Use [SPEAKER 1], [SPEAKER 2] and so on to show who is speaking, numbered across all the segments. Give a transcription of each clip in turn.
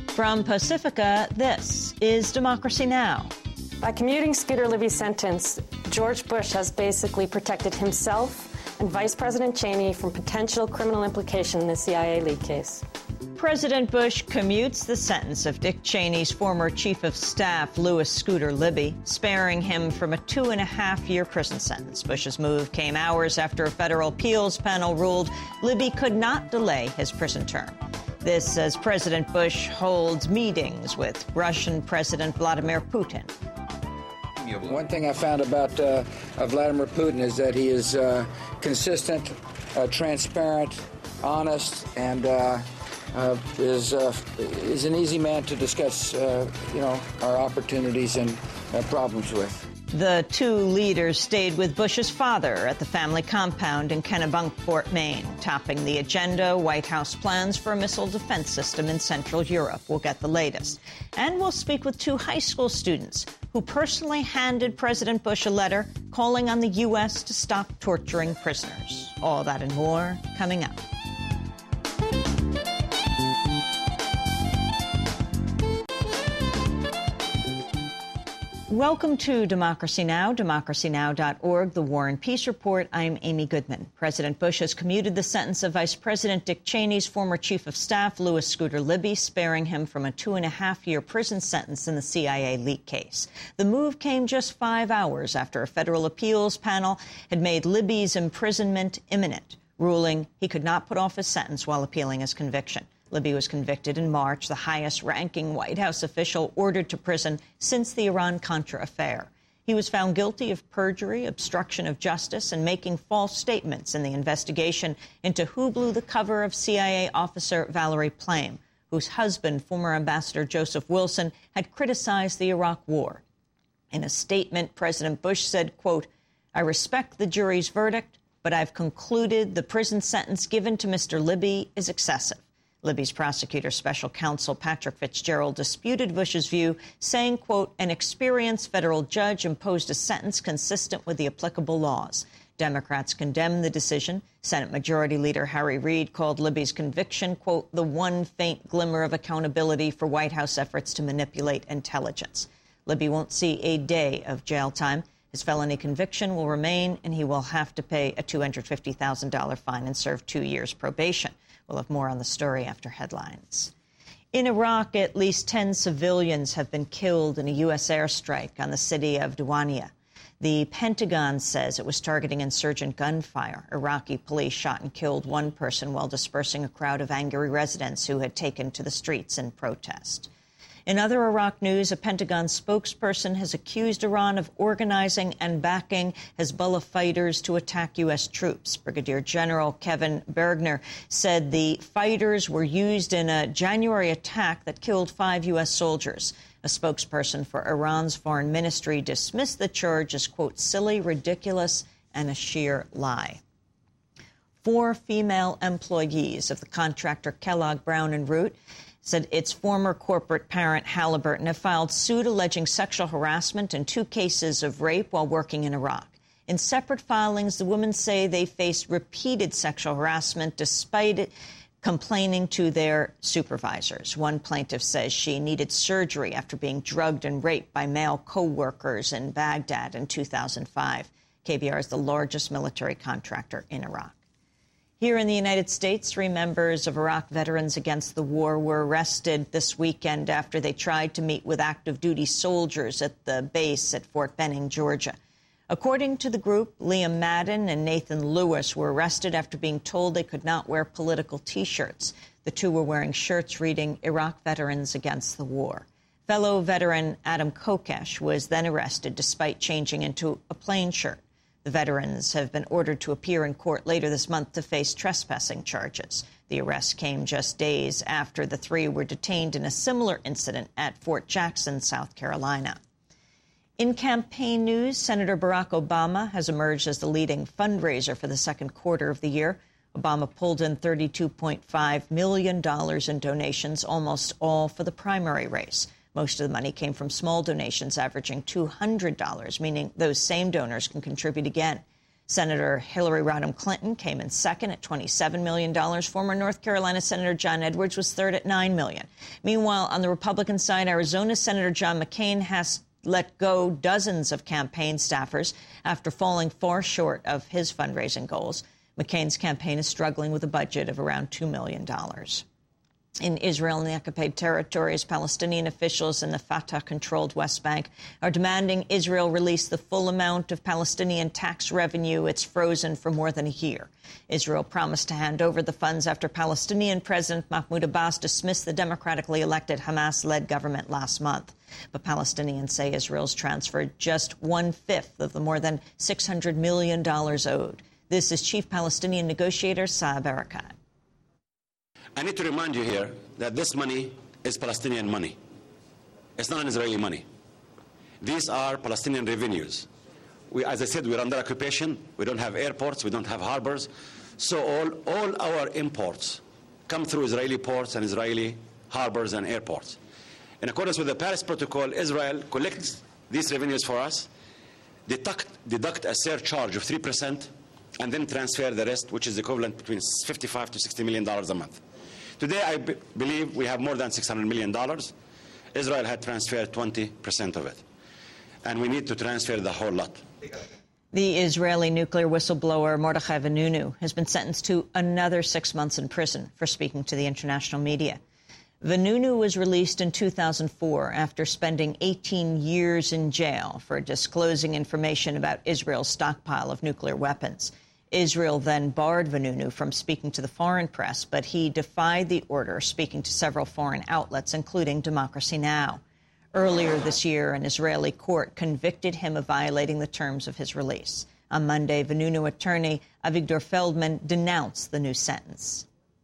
[SPEAKER 1] From Pacifica, this is Democracy Now!
[SPEAKER 2] By commuting Scooter Libby's sentence, George Bush has basically protected himself and Vice President Cheney from potential criminal implication in the CIA leak case.
[SPEAKER 1] President Bush commutes the sentence of Dick Cheney's former chief of staff, Louis Scooter Libby, sparing him from a 2.5-year prison sentence. Bush's move came hours after a federal appeals panel ruled Libby could not delay his prison term. This as President Bush holds meetings with Russian President Vladimir Putin.
[SPEAKER 3] One thing I found about Vladimir Putin is that he is consistent, transparent, honest, and is an easy man to discuss, our opportunities and problems with.
[SPEAKER 1] The two leaders stayed with Bush's father at the family compound in Kennebunkport, Maine. Topping the agenda, White House plans for a missile defense system in Central Europe. We'll get the latest. And we'll speak with two high school students who personally handed President Bush a letter calling on the U.S. to stop torturing prisoners. All that and more coming up. Welcome to Democracy Now!, democracynow.org, The War and Peace Report. I'm Amy Goodman. President Bush has commuted the sentence of Vice President Dick Cheney's former chief of staff, Louis Scooter Libby, sparing him from a 2.5-year prison sentence in the CIA leak case. The move came just 5 hours after a federal appeals panel had made Libby's imprisonment imminent, ruling he could not put off his sentence while appealing his conviction. Libby was convicted in March, the highest-ranking White House official ordered to prison since the Iran-Contra affair. He was found guilty of perjury, obstruction of justice, and making false statements in the investigation into who blew the cover of CIA officer Valerie Plame, whose husband, former Ambassador Joseph Wilson, had criticized the Iraq War. In a statement, President Bush said, quote, "I respect the jury's verdict, but I've concluded the prison sentence given to Mr. Libby is excessive." Libby's prosecutor, special counsel Patrick Fitzgerald, disputed Bush's view, saying, quote, "An experienced federal judge imposed a sentence consistent with the applicable laws." Democrats condemned the decision. Senate Majority Leader Harry Reid called Libby's conviction, quote, "the one faint glimmer of accountability for White House efforts to manipulate intelligence." Libby won't see a day of jail time. His felony conviction will remain, and he will have to pay a $250,000 fine and serve 2 years probation. We'll have more on the story after headlines. In Iraq, at least 10 civilians have been killed in a U.S. airstrike on the city of Diwania. The Pentagon says it was targeting insurgent gunfire. Iraqi police shot and killed one person while dispersing a crowd of angry residents who had taken to the streets in protest. In other Iraq news, a Pentagon spokesperson has accused Iran of organizing and backing Hezbollah fighters to attack U.S. troops. Brigadier General Kevin Bergner said the fighters were used in a January attack that killed 5 U.S. soldiers. A spokesperson for Iran's foreign ministry dismissed the charge as, quote, "silly, ridiculous, and a sheer lie." 4 female employees of the contractor Kellogg Brown & Root said its former corporate parent, Halliburton, have filed suit alleging sexual harassment and 2 cases of rape while working in Iraq. In separate filings, the women say they faced repeated sexual harassment despite complaining to their supervisors. One plaintiff says she needed surgery after being drugged and raped by male co-workers in Baghdad in 2005. KBR is the largest military contractor in Iraq. Here in the United States, 3 members of Iraq Veterans Against the War were arrested this weekend after they tried to meet with active duty soldiers at the base at Fort Benning, Georgia. According to the group, Liam Madden and Nathan Lewis were arrested after being told they could not wear political T-shirts. The 2 were wearing shirts reading Iraq Veterans Against the War. Fellow veteran Adam Kokesh was then arrested despite changing into a plain shirt. The veterans have been ordered to appear in court later this month to face trespassing charges. The arrest came just days after the 3 were detained in a similar incident at Fort Jackson, South Carolina. In campaign news, Senator Barack Obama has emerged as the leading fundraiser for the second quarter of the year. Obama pulled in $32.5 million in donations, almost all for the primary race. Most of the money came from small donations averaging $200, meaning those same donors can contribute again. Senator Hillary Rodham Clinton came in second at $27 million. Former North Carolina Senator John Edwards was third at $9 million. Meanwhile, on the Republican side, Arizona Senator John McCain has let go dozens of campaign staffers after falling far short of his fundraising goals. McCain's campaign is struggling with a budget of around $2 million. In Israel and the occupied territories, Palestinian officials in the Fatah-controlled West Bank are demanding Israel release the full amount of Palestinian tax revenue it's frozen for more than a year. Israel promised to hand over the funds after Palestinian President Mahmoud Abbas dismissed the democratically elected Hamas-led government last month. But Palestinians say Israel's transferred just 1/5 of the more than $600 million owed. This is Chief Palestinian Negotiator Saeb Erekat.
[SPEAKER 4] I need to remind you here that this money is Palestinian money. It's not Israeli money. These are Palestinian revenues. As I said, we're under occupation. We don't have airports. We don't have harbors. So all our imports come through Israeli ports and Israeli harbors and airports. In accordance with the Paris Protocol, Israel collects these revenues for us, deduct a surcharge of 3%, and then transfer the rest, which is equivalent between $55 to $60 million a month. Today, I believe we have more than $600 million. Israel had transferred 20% of it. And we need to transfer the whole lot.
[SPEAKER 1] The Israeli nuclear whistleblower Mordechai Vanunu has been sentenced to another 6 months in prison for speaking to the international media. Vanunu was released in 2004 after spending 18 years in jail for disclosing information about Israel's stockpile of nuclear weapons. Israel then barred Vanunu from speaking to the foreign press, but he defied the order, speaking to several foreign outlets, including Democracy Now! Earlier this year, an Israeli court convicted him of violating the terms of his release. On Monday, Vanunu attorney Avigdor Feldman denounced the new sentence.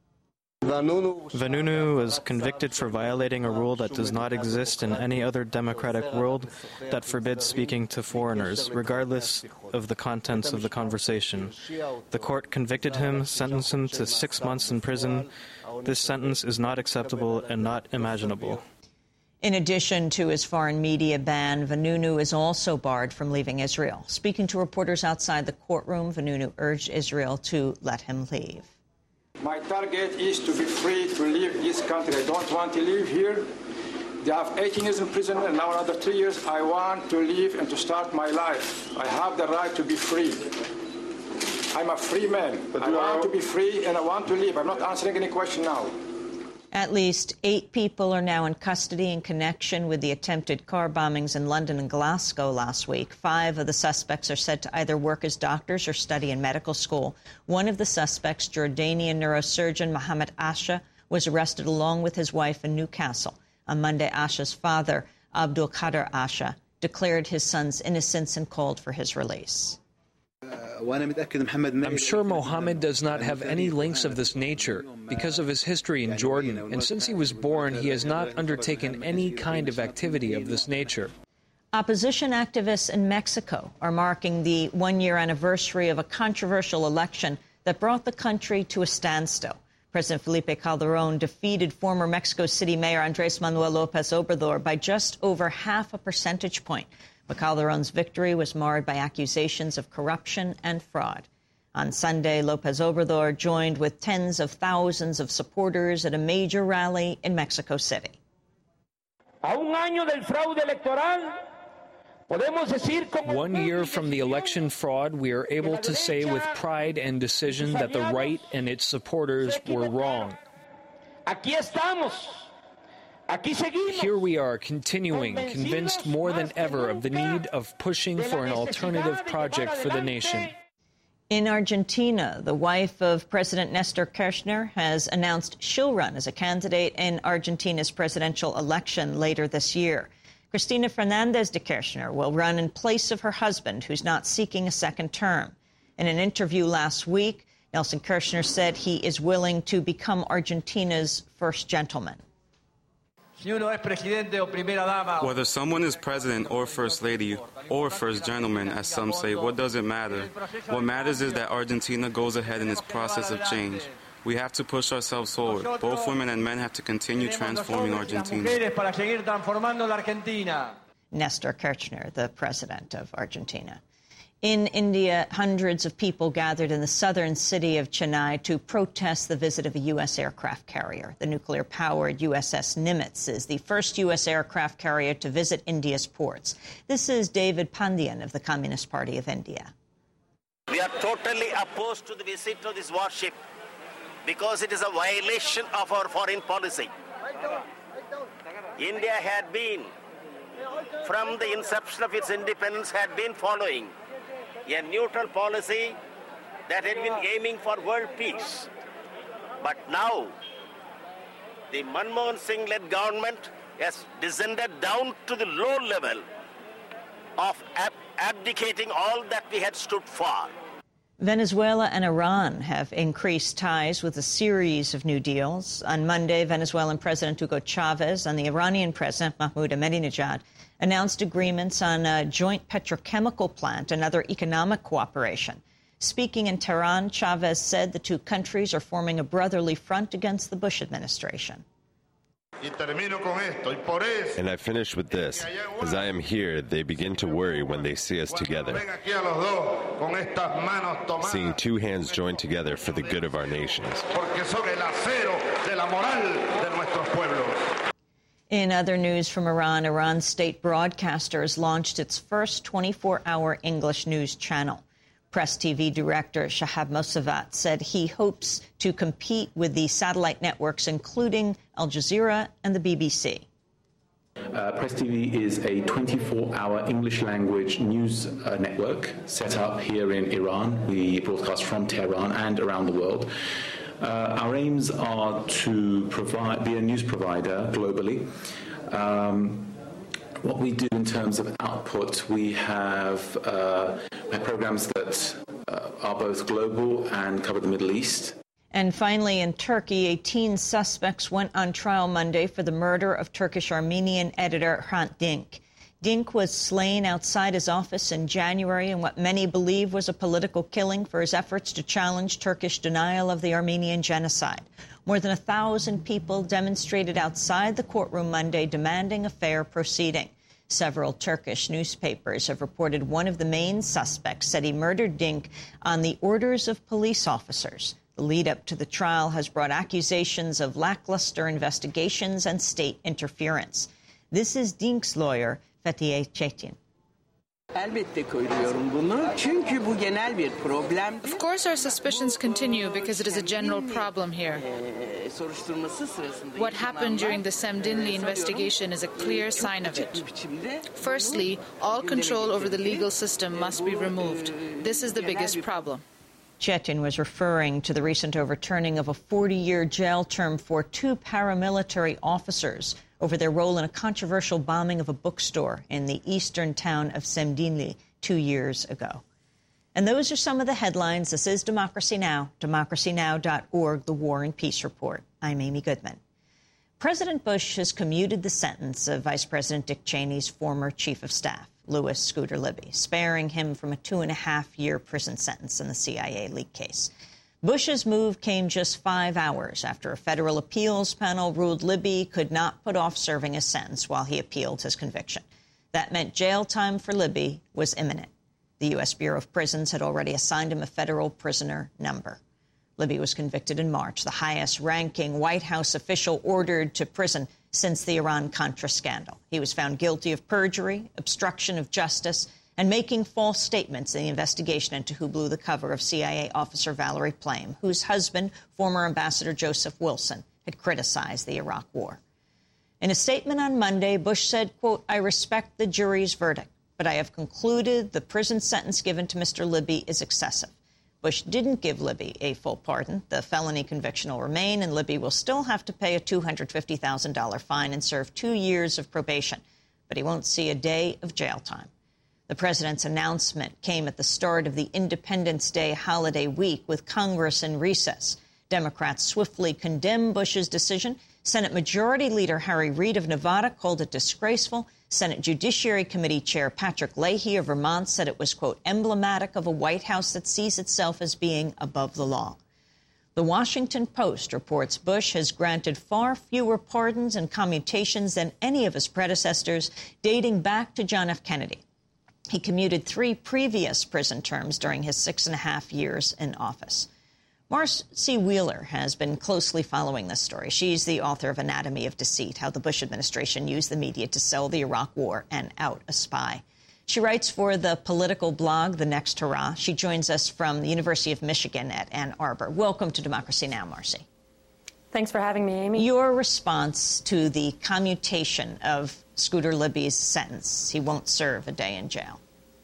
[SPEAKER 5] Vanunu was convicted for violating a rule that does not exist in any other democratic world that forbids speaking to foreigners, regardless of the contents of the conversation. The court convicted him, sentenced him to 6 months in prison. This sentence is not acceptable and not imaginable.
[SPEAKER 1] In addition to his foreign media ban, Vanunu is also barred from leaving Israel. Speaking to reporters outside the courtroom, Vanunu urged Israel to let him leave.
[SPEAKER 6] My target is to be free to leave this country. I don't want to live here. They have 18 years in prison and now another 3 years. I want to leave and to start my life. I have the right to be free. I'm a free man. I want to be free and I want to leave. I'm not answering any question now.
[SPEAKER 1] At least 8 people are now in custody in connection with the attempted car bombings in London and Glasgow last week. 5 of the suspects are said to either work as doctors or study in medical school. One of the suspects, Jordanian neurosurgeon Mohammed Asha, was arrested along with his wife in Newcastle. On Monday, Asha's father, Abdul Qadir Asha, declared his son's innocence and called for his release.
[SPEAKER 7] I'm sure Mohammed does not have any links of this nature because of his history in Jordan, and since he was born, he has not undertaken any kind of activity of this nature.
[SPEAKER 1] Opposition activists in Mexico are marking the 1-year anniversary of a controversial election that brought the country to a standstill. President Felipe Calderón defeated former Mexico City Mayor Andrés Manuel López Obrador by just over half a percentage point. But Calderón's victory was marred by accusations of corruption and fraud. On Sunday, López Obrador joined with tens of thousands of supporters at a major rally in Mexico City.
[SPEAKER 7] A un año del fraude electoral, 1 year from the election fraud, we are able to say with pride and decision that the right and its supporters were wrong. Here we are, continuing, convinced more than ever of the need of pushing for an alternative project for the nation.
[SPEAKER 1] In Argentina, the wife of President Néstor Kirchner has announced she'll run as a candidate in Argentina's presidential election later this year. Cristina Fernández de Kirchner will run in place of her husband, who's not seeking a second term. In an interview last week, Nelson Kirchner said he is willing to become Argentina's first gentleman.
[SPEAKER 8] Whether someone is president or first lady or first gentleman, as some say, what does it matter? What matters is that Argentina goes ahead in its process of change. We have to push ourselves forward. Both women and men have to continue transforming Argentina.
[SPEAKER 1] Néstor Kirchner, the president of Argentina. In India, hundreds of people gathered in the southern city of Chennai to protest the visit of a U.S. aircraft carrier. The nuclear-powered USS Nimitz is the first U.S. aircraft carrier to visit India's ports. This is David Pandian of the Communist Party of India.
[SPEAKER 9] We are totally opposed to the visit of this warship because it is a violation of our foreign policy. India had been, from the inception of its independence, had been following a neutral policy that had been aiming for world peace. But now, the Manmohan Singh-led government has descended down to the low level of abdicating all that we had stood for.
[SPEAKER 1] Venezuela and Iran have increased ties with a series of new deals. On Monday, Venezuelan President Hugo Chavez and the Iranian President Mahmoud Ahmadinejad announced agreements on a joint petrochemical plant and other economic cooperation. Speaking in Tehran, Chavez said the two countries are forming a brotherly front against the Bush administration.
[SPEAKER 10] And I finish with this. As I am here, they begin to worry when they see us together. Seeing two hands joined together for the good of our nations.
[SPEAKER 1] In other news from Iran, Iran's state broadcaster has launched its first 24-hour English news channel. Press TV director Shahab Mosavat said he hopes to compete with the satellite networks, including Al Jazeera and the BBC.
[SPEAKER 11] Press TV is a 24-hour English-language news network set up here in Iran. We broadcast from Tehran and around the world. Our aims are to be a news provider globally. What we do in terms of output, we have programs that are both global and cover the Middle East.
[SPEAKER 1] And finally, in Turkey, 18 suspects went on trial Monday for the murder of Turkish-Armenian editor Hrant Dink. Dink was slain outside his office in January in what many believe was a political killing for his efforts to challenge Turkish denial of the Armenian genocide. More than 1,000 people demonstrated outside the courtroom Monday demanding a fair proceeding. Several Turkish newspapers have reported one of the main suspects said he murdered Dink on the orders of police officers. The lead-up to the trial has brought accusations of lackluster investigations and state interference. This is Dink's lawyer, Fethiye Çetin.
[SPEAKER 12] Of course our suspicions continue because it is a general problem here. What happened during the Semdinli investigation is a clear sign of it. Firstly, all control over the legal system must be removed. This is the biggest problem.
[SPEAKER 1] Chetin was referring to the recent overturning of a 40-year jail term for two paramilitary officers over their role in a controversial bombing of a bookstore in the eastern town of Semdinli 2 years ago. And those are some of the headlines. This is Democracy Now!, democracynow.org, the War and Peace Report. I'm Amy Goodman. President Bush has commuted the sentence of Vice President Dick Cheney's former chief of staff, Louis Scooter Libby, sparing him from a 2.5-year prison sentence in the CIA leak case. Bush's move came just 5 hours after a federal appeals panel ruled Libby could not put off serving his sentence while he appealed his conviction. That meant jail time for Libby was imminent. The U.S. Bureau of Prisons had already assigned him a federal prisoner number. Libby was convicted in March, the highest-ranking White House official ordered to prison since the Iran-Contra scandal. He was found guilty of perjury, obstruction of justice, and making false statements in the investigation into who blew the cover of CIA officer Valerie Plame, whose husband, former Ambassador Joseph Wilson, had criticized the Iraq War. In a statement on Monday, Bush said, quote, "I respect the jury's verdict, but I have concluded the prison sentence given to Mr. Libby is excessive." Bush didn't give Libby a full pardon. The felony conviction will remain, and Libby will still have to pay a $250,000 fine and serve 2 years of probation. But he won't see a day of jail time. The president's announcement came at the start of the Independence Day holiday week with Congress in recess. Democrats swiftly condemned Bush's decision. Senate Majority Leader Harry Reid of Nevada called it disgraceful. Senate Judiciary Committee Chair Patrick Leahy of Vermont said it was, quote, emblematic of a White House that sees itself as being above the law. The Washington Post reports Bush has granted far fewer pardons and commutations than any of his predecessors, dating back to John F. Kennedy. He commuted 3 previous prison terms during his 6.5 years in office. Marcy Wheeler has been closely following this story. She's the author of Anatomy of Deceit, How the Bush Administration Used the Media to Sell the Iraq War and Out a Spy. She writes for the political blog, The Next Hurrah. She joins us from the University of Michigan at Ann Arbor. Welcome to Democracy Now!, Marcy.
[SPEAKER 2] Thanks for having me, Amy.
[SPEAKER 1] Your response to the commutation of Scooter Libby's sentence. He won't serve a day in jail.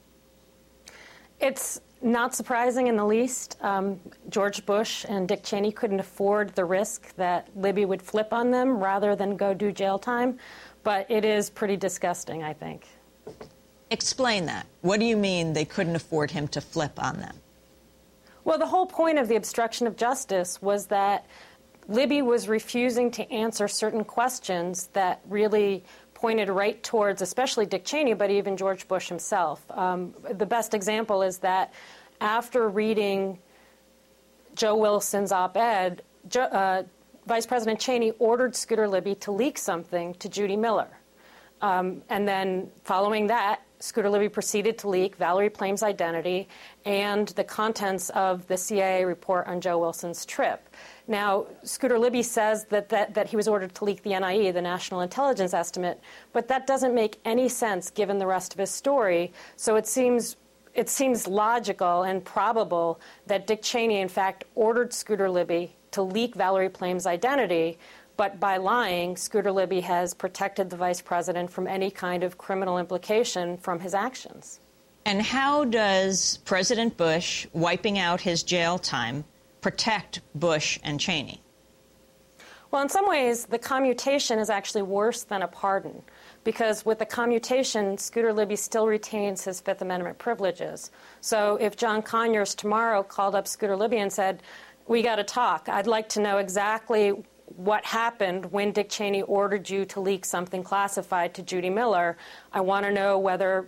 [SPEAKER 2] It's not surprising in the least. George Bush and Dick Cheney couldn't afford the risk that Libby would flip on them rather than go do jail time. But it is pretty disgusting, I think.
[SPEAKER 1] Explain that. What do you mean they couldn't afford him to flip on them?
[SPEAKER 2] Well, the whole point of the obstruction of justice was that Libby was refusing to answer certain questions that really pointed right towards, especially Dick Cheney, but even George Bush himself. The best example is that after reading Joe Wilson's op-ed, Vice President Cheney ordered Scooter Libby to leak something to Judy Miller. And then following that, Scooter Libby proceeded to leak Valerie Plame's identity and the contents of the CIA report on Joe Wilson's trip. Now, Scooter Libby says that he was ordered to leak the NIE, the National Intelligence Estimate, but that doesn't make any sense given the rest of his story. So it seems logical and probable that Dick Cheney, in fact, ordered Scooter Libby to leak Valerie Plame's identity, but by lying, Scooter Libby has protected the vice president from any kind of criminal implication from his actions.
[SPEAKER 1] And how does President Bush wiping out his jail time protect Bush and Cheney?
[SPEAKER 2] Well, in some ways, the commutation is actually worse than a pardon, because with the commutation, Scooter Libby still retains his Fifth Amendment privileges. So if John Conyers tomorrow called up Scooter Libby and said, "We got to talk. I'd like to know exactly what happened when Dick Cheney ordered you to leak something classified to Judy Miller. I want to know whether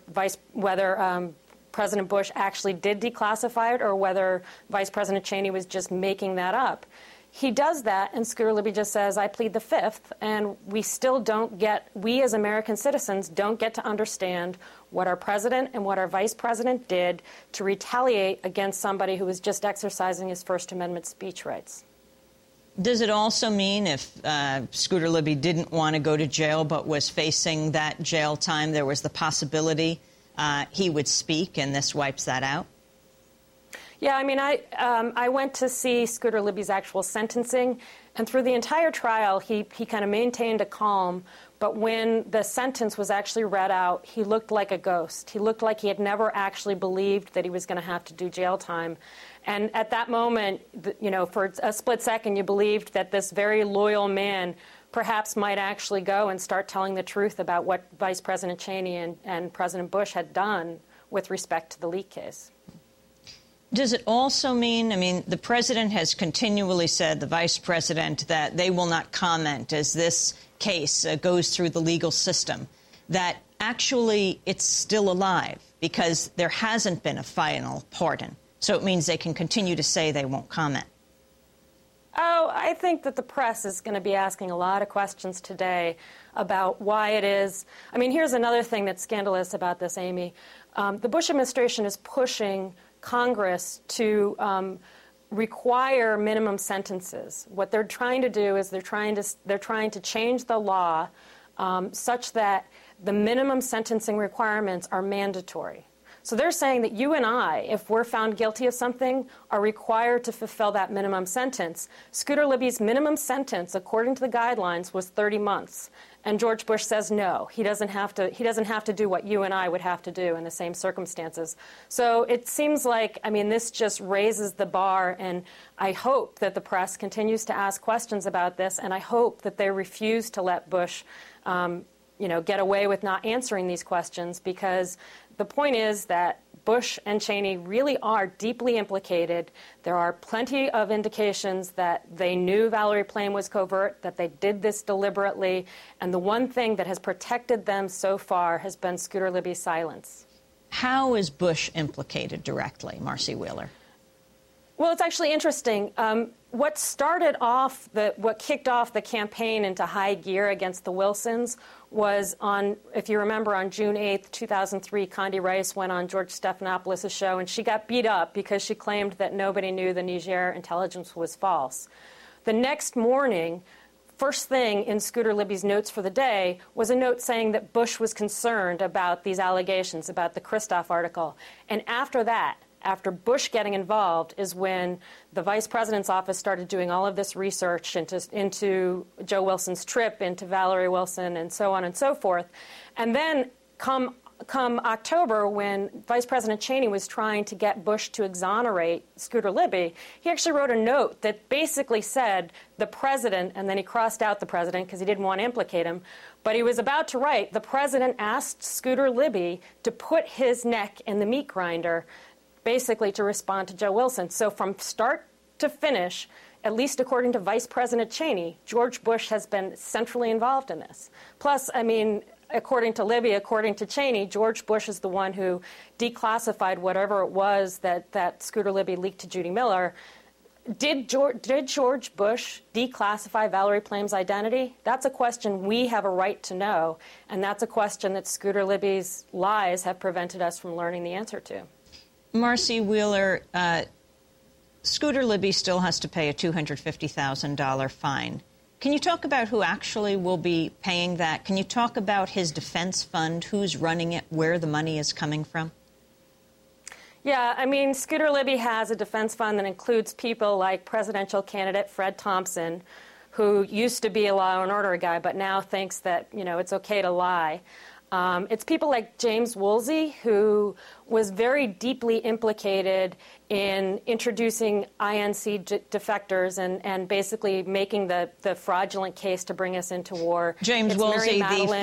[SPEAKER 2] President Bush actually did declassify it or whether Vice President Cheney was just making that up." He does that, and Scooter Libby just says, "I plead the Fifth," and we as American citizens don't get to understand what our president and what our vice president did to retaliate against somebody who was just exercising his First Amendment speech rights.
[SPEAKER 1] Does it also mean if Scooter Libby didn't want to go to jail but was facing that jail time, there was the possibility he would speak, and this wipes that out?
[SPEAKER 2] Yeah, I mean, I went to see Scooter Libby's actual sentencing, and through the entire trial, he kind of maintained a calm. But when the sentence was actually read out, he looked like a ghost. He looked like he had never actually believed that he was going to have to do jail time. And at that moment, for a split second, you believed that this very loyal man perhaps might actually go and start telling the truth about what Vice President Cheney and President Bush had done with respect to the leak case.
[SPEAKER 1] Does it also mean, the president has continually said, the vice president, that they will not comment as this case goes through the legal system, that actually it's still alive because there hasn't been a final pardon? So it means they can continue to say they won't comment.
[SPEAKER 2] Oh, I think that the press is going to be asking a lot of questions today about why it is. I mean, here's another thing that's scandalous about this, Amy. The Bush administration is pushing Congress to require minimum sentences. What they're trying to do is they're trying to change the law such that the minimum sentencing requirements are mandatory. So they're saying that you and I, if we're found guilty of something, are required to fulfill that minimum sentence. Scooter Libby's minimum sentence, according to the guidelines, was 30 months. And George Bush says no, he doesn't have to do what you and I would have to do in the same circumstances. So it seems like, this just raises the bar, and I hope that the press continues to ask questions about this, and I hope that they refuse to let Bush get away with not answering these questions, because the point is that Bush and Cheney really are deeply implicated. There are plenty of indications that they knew Valerie Plame was covert, that they did this deliberately, and the one thing that has protected them so far has been Scooter Libby's silence.
[SPEAKER 1] How is Bush implicated directly, Marcy Wheeler?
[SPEAKER 2] Well, it's actually interesting. What kicked off the campaign into high gear against the Wilsons was if you remember, on June 8th, 2003, Condi Rice went on George Stephanopoulos' show, and she got beat up because she claimed that nobody knew the Niger intelligence was false. The next morning, first thing in Scooter Libby's notes for the day was a note saying that Bush was concerned about these allegations, about the Christoph article. And after that, after Bush getting involved, is when the vice president's office started doing all of this research into Joe Wilson's trip, into Valerie Wilson, and so on and so forth. And then come October, when Vice President Cheney was trying to get Bush to exonerate Scooter Libby, he actually wrote a note that basically said the president, and then he crossed out the president because he didn't want to implicate him, but he was about to write, the president asked Scooter Libby to put his neck in the meat grinder, basically to respond to Joe Wilson. So from start to finish, at least according to Vice President Cheney, George Bush has been centrally involved in this. Plus, I mean, according to Libby, according to Cheney, George Bush is the one who declassified whatever it was that Scooter Libby leaked to Judy Miller. Did George Bush declassify Valerie Plame's identity? That's a question we have a right to know, and that's a question that Scooter Libby's lies have prevented us from learning the answer to.
[SPEAKER 1] Marcy Wheeler, Scooter Libby still has to pay a $250,000 fine. Can you talk about who actually will be paying that? Can you talk about his defense fund, who's running it, where the money is coming from?
[SPEAKER 2] Yeah, I mean, Scooter Libby has a defense fund that includes people like presidential candidate Fred Thompson, who used to be a law and order guy, but now thinks that, it's okay to lie. It's people like James Woolsey, who was very deeply implicated in introducing INC defectors and basically making the fraudulent case to bring us into war.
[SPEAKER 1] James Woolsey,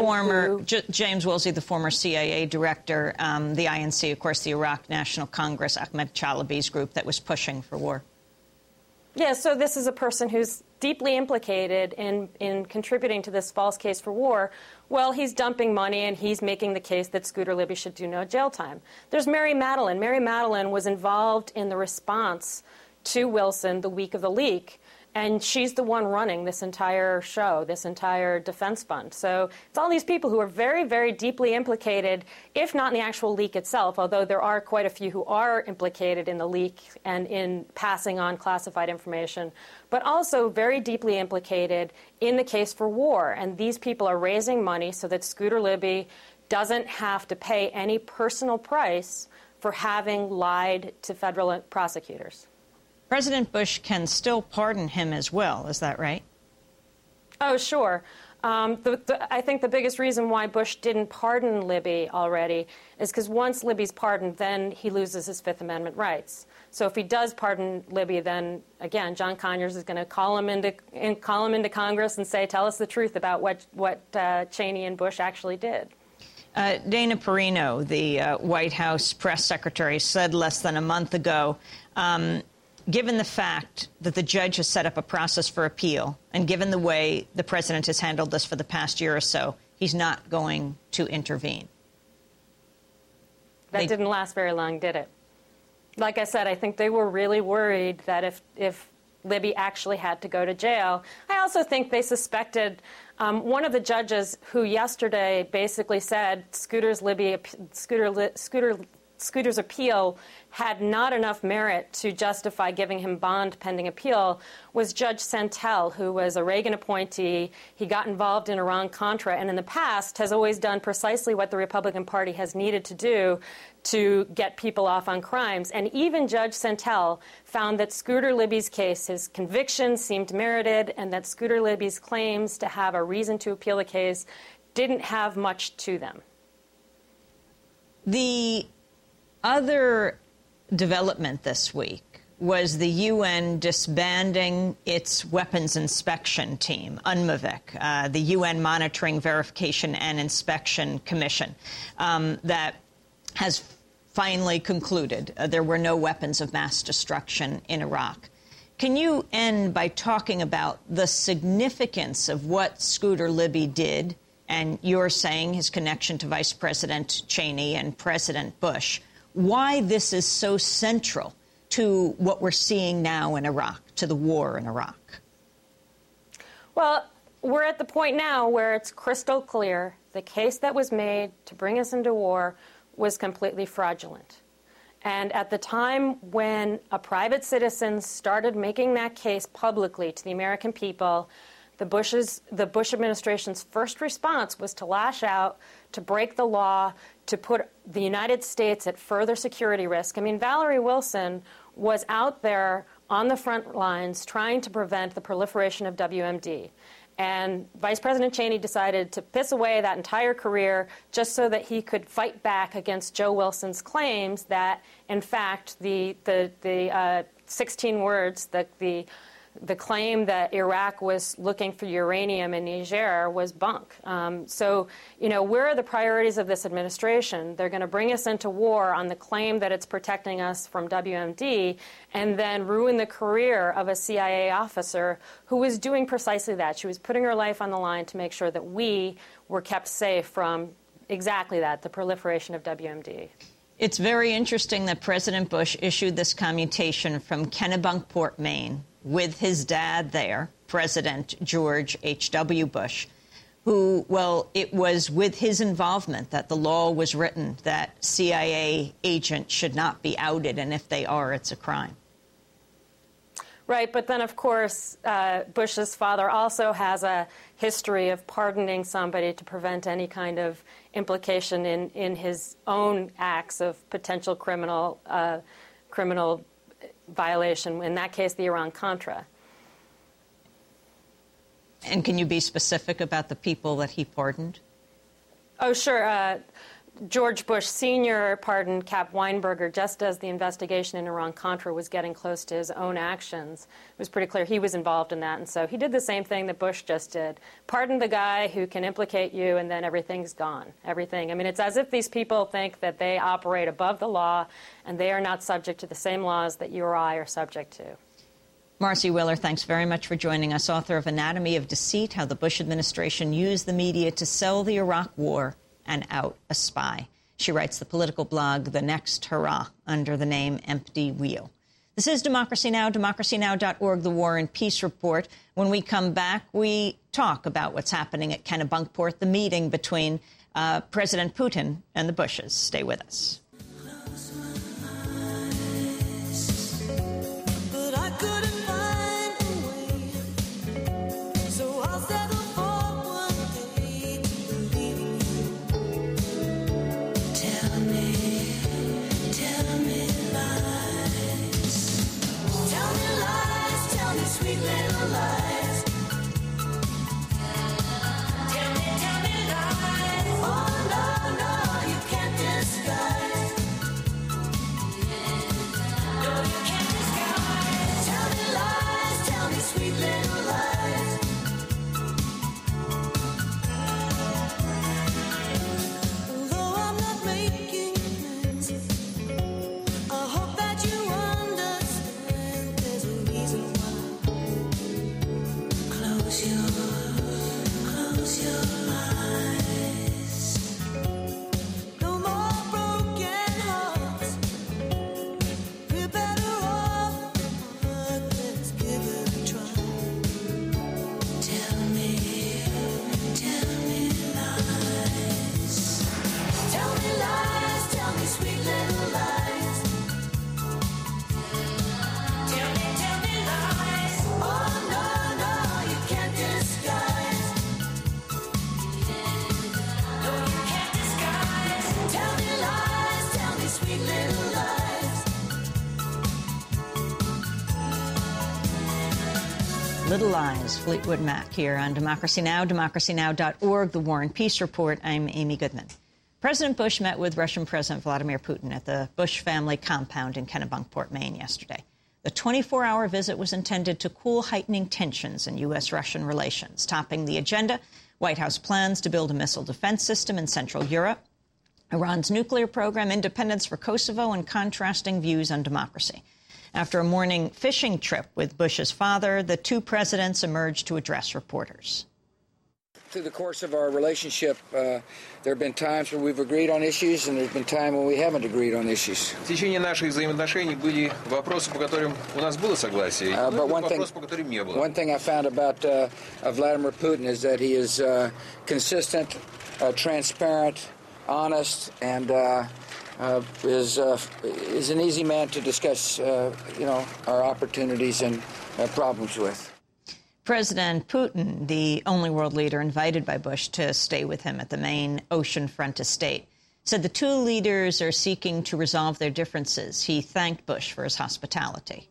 [SPEAKER 1] the former CIA director, the INC, of course, the Iraq National Congress, Ahmed Chalabi's group that was pushing for war.
[SPEAKER 2] Yeah, so this is a person who's deeply implicated in contributing to this false case for war. Well, he's dumping money, and he's making the case that Scooter Libby should do no jail time. There's Mary Madeline. Mary Madeline was involved in the response to Wilson the week of the leak, and she's the one running this entire show, this entire defense fund. So it's all these people who are very, very deeply implicated, if not in the actual leak itself, although there are quite a few who are implicated in the leak and in passing on classified information, but also very deeply implicated in the case for war. And these people are raising money so that Scooter Libby doesn't have to pay any personal price for having lied to federal prosecutors.
[SPEAKER 1] President Bush can still pardon him as well. Is that right?
[SPEAKER 2] Oh, sure. I think the biggest reason why Bush didn't pardon Libby already is because once Libby's pardoned, then he loses his Fifth Amendment rights. So if he does pardon Libby, then, again, John Conyers is going to call him into Congress and say, tell us the truth about what Cheney and Bush actually did.
[SPEAKER 1] Dana Perino, the White House press secretary, said less than a month ago, given the fact that the judge has set up a process for appeal, and given the way the president has handled this for the past year or so, he's not going to intervene.
[SPEAKER 2] That didn't last very long, did it? Like I said, I think they were really worried that if Libby actually had to go to jail. I also think they suspected one of the judges who yesterday basically said Scooter's appeal had not enough merit to justify giving him bond pending appeal was Judge Santel, who was a Reagan appointee. He got involved in Iran-Contra and in the past has always done precisely what the Republican Party has needed to do to get people off on crimes. And even Judge Santel found that Scooter Libby's case, his convictions seemed merited, and that Scooter Libby's claims to have a reason to appeal the case didn't have much to them.
[SPEAKER 1] The other development this week was the UN disbanding its weapons inspection team, UNMAVIC, the UN Monitoring, Verification and Inspection Commission, that has finally concluded there were no weapons of mass destruction in Iraq. Can you end by talking about the significance of what Scooter Libby did, and you're saying his connection to Vice President Cheney and President Bush, why this is so central to what we're seeing now in Iraq, to the war in Iraq?
[SPEAKER 2] Well, we're at the point now where it's crystal clear the case that was made to bring us into war was completely fraudulent. And at the time when a private citizen started making that case publicly to the American people, the Bush administration's first response was to lash out, to break the law, to put the United States at further security risk. I mean, Valerie Wilson was out there on the front lines trying to prevent the proliferation of WMD. And Vice President Cheney decided to piss away that entire career just so that he could fight back against Joe Wilson's claims that, in fact, the 16 words, the claim that Iraq was looking for uranium in Niger was bunk. So, you know, where are the priorities of this administration? They're going to bring us into war on the claim that it's protecting us from WMD and then ruin the career of a CIA officer who was doing precisely that. She was putting her life on the line to make sure that we were kept safe from exactly that, the proliferation of WMD.
[SPEAKER 1] It's very interesting that President Bush issued this commutation from Kennebunkport, Maine, with his dad there, President George H.W. Bush, who, well, it was with his involvement that the law was written that CIA agents should not be outed, and if they are, it's a crime.
[SPEAKER 2] Right, but then, of course, Bush's father also has a history of pardoning somebody to prevent any kind of implication in his own acts of potential criminal violation, in that case, the Iran-Contra.
[SPEAKER 1] And can you be specific about the people that he pardoned?
[SPEAKER 2] Oh, sure. George Bush Sr. pardoned Cap Weinberger just as the investigation in Iran-Contra was getting close to his own actions. It was pretty clear he was involved in that, and so he did the same thing that Bush just did. Pardon the guy who can implicate you, and then everything's gone. Everything. I mean, it's as if these people think that they operate above the law, and they are not subject to the same laws that you or I are subject to.
[SPEAKER 1] Marcy Willer, thanks very much for joining us, author of Anatomy of Deceit, How the Bush Administration Used the Media to Sell the Iraq War and Out a Spy. She writes the political blog The Next Hurrah under the name Empty Wheel. This is Democracy Now!, democracynow.org, the War and Peace Report. When we come back, we talk about what's happening at Kennebunkport, the meeting between President Putin and the Bushes. Stay with us. Little Lies, Fleetwood Mac here on Democracy Now!, democracynow.org, the War and Peace Report. I'm Amy Goodman. President Bush met with Russian President Vladimir Putin at the Bush family compound in Kennebunkport, Maine yesterday. The 24-hour visit was intended to cool heightening tensions in U.S.-Russian relations. Topping the agenda, White House plans to build a missile defense system in Central Europe, Iran's nuclear program, independence for Kosovo, and contrasting views on democracy. After a morning fishing trip with Bush's father, the two presidents emerged to address reporters.
[SPEAKER 3] Through the course of our relationship, there have been times when we've agreed on issues, and there's been times when we haven't agreed on issues.
[SPEAKER 13] В течение наших взаимоотношений были вопросы, по которым у нас было согласие, и вопросы, по которым не было.
[SPEAKER 3] One thing I found about Vladimir Putin is that he is consistent, transparent, honest, and is an easy man to discuss, our opportunities and problems with.
[SPEAKER 1] President Putin, the only world leader invited by Bush to stay with him at the main oceanfront estate, said the two leaders are seeking to resolve their differences. He thanked Bush for his hospitality.